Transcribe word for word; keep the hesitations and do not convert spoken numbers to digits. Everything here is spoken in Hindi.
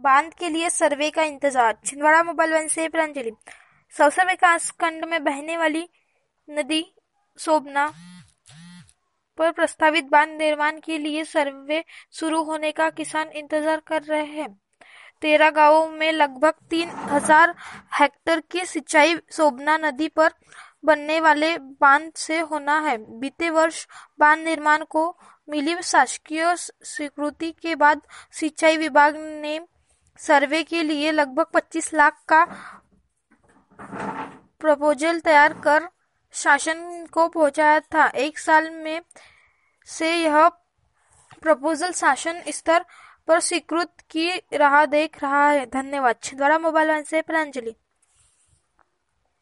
बांध के लिए सर्वे का इंतजार। छिंदवाड़ा मोबाइल वन से प्रांजलि। सौसा विकास खंड में बहने वाली नदी सोबना पर प्रस्तावित बांध निर्माण के लिए सर्वे शुरू होने का किसान इंतजार कर रहे हैं। तेरह गांवों में लगभग तीन हजार हेक्टेयर की सिंचाई सोबना नदी पर बनने वाले बांध से होना है। बीते वर्ष बांध निर्माण को मिली शासकीय स्वीकृति के बाद सिंचाई विभाग ने सर्वे के लिए लगभग पच्चीस लाख का प्रपोजल तैयार कर शासन को पहुंचाया था। एक साल में से यह प्रपोजल शासन स्तर पर स्वीकृत की राह देख रहा है। धन्यवाद। छिंदवाड़ा मोबाइल वन से प्रांजलि।